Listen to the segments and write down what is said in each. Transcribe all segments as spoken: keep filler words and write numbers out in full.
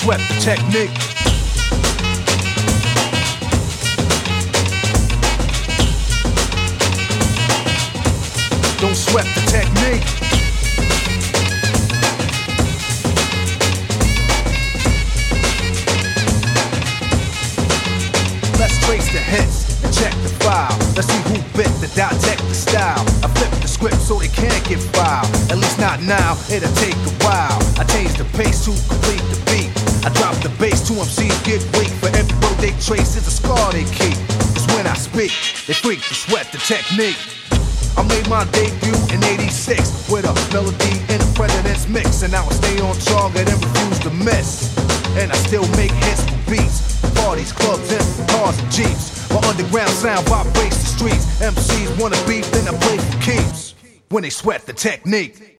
sweat the technique. Don't sweat the technique. Let's trace the hits and check the file. Let's see who bit the dissect the style. I flip the script so they can't get filed. At least not now, it'll take a while. I change the pace to complete the beat. I drop the bass, two M Cs get weak. For every road they trace is a scar they keep. Cause when I speak, they freak to sweat the technique. I made my debut in eighty-six with a melody in a president's mix. And now I stay on target and refuse to miss. And I still make hits for beats, for parties, clubs, and cars and jeeps. My underground sound vibrates the streets. M Cs wanna beef, then I play for keeps. When they sweat the technique.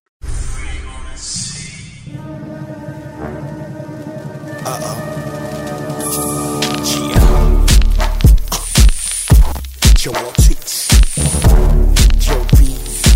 Uh-oh. Yeah. Joe Ortiz. Joe B.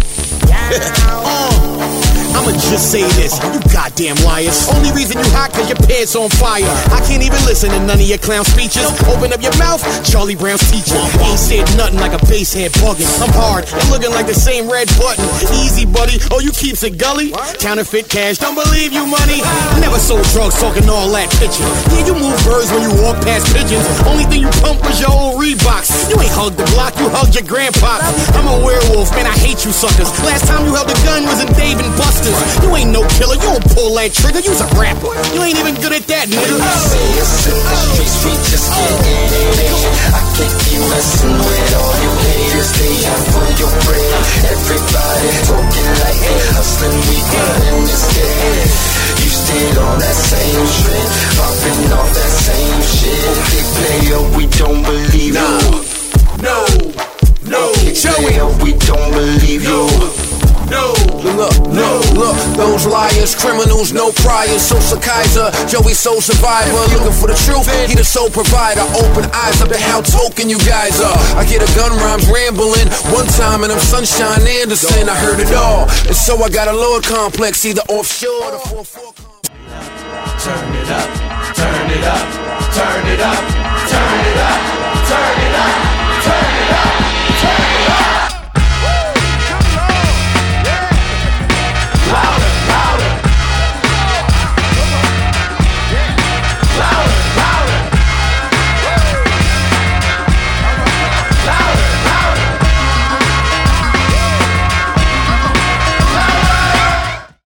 uh. I'ma just say this, you goddamn liars. Only reason you hot cause your pants on fire. I can't even listen to none of your clown speeches. Open up your mouth, Charlie Brown's teacher. Ain't said nothing like a bass head bugging. I'm hard, and looking like the same red button. Easy buddy, oh you keeps it gully. Counterfeit cash, don't believe you money. Never sold drugs talking all that pitching. Yeah, you move birds when you walk past pigeons. Only thing you pump was your old Reeboks. You ain't hugged the block, you hugged your grandpa. I'm a werewolf, man I hate you suckers. Last time you held a gun was in Dave and Buster's. You ain't no killer, you don't pull that trigger, you's a rapper. You ain't even good at that, nigga. Say it's in the streets, we just getting it. I can't keep messing with all you haters. They out for your bread. Everybody talking like they hustling, we running this day. You still on that same shit, popping off that same shit. Big player, we don't believe you. No, no, Big player, we don't believe you. No, look, no, look, those liars, criminals, no priors. Sosa Kaiser, Joey Soul Survivor. Looking for the truth, he the sole provider. Open eyes up to how token you guys are. I get a gun rhymes rambling. One time and I'm Sunshine Anderson. I heard it all, and so I got a Lord complex, either offshore or the four four. Turn it up, turn it up, turn it up, turn it up, turn it up.